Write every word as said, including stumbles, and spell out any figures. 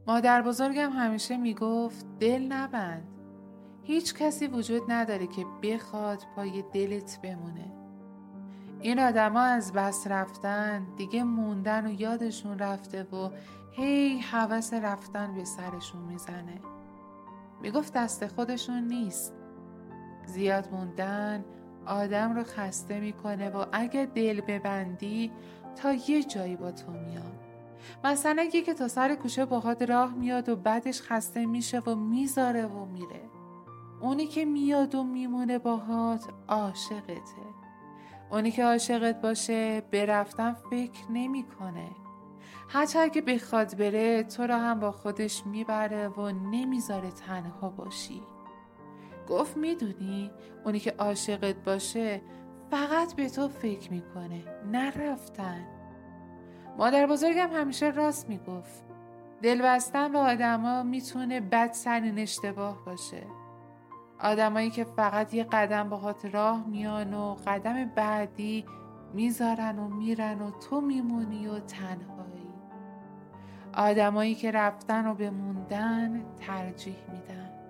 مادر بزرگم همیشه میگفت دل نبند. هیچ کسی وجود نداره که بخواد پای دلت بمونه. این آدما از بس رفتن دیگه موندن و یادشون رفته و هی هوس رفتن به سرشون میزنه. میگفت دست خودشون نیست. زیاد موندن آدم رو خسته میکنه و اگه دل ببندی تا یه جایی با تو میاد. مثلا یکی که تا سر کوچه باهات راه میاد و بعدش خسته میشه و میذاره و میره. اونی که میاد و میمونه باهات عاشقته. اونی که عاشقت باشه به رفتن فکر نمیکنه. حتی اگه بخواد بره تو رو هم با خودش میبره و نمیذاره تنها باشی. گفت میدونی اونی که عاشقت باشه فقط به تو فکر میکنه، نه رفتن. مادر بزرگم همیشه راست میگفت. دل بستن به آدما میتونه بدترین اشتباه باشه. آدمایی که فقط یه قدم باهات راه میان و قدم بعدی میذارن و میرن و تو میمونی و تنهایی. آدمایی که رفتن و به موندن ترجیح میدن.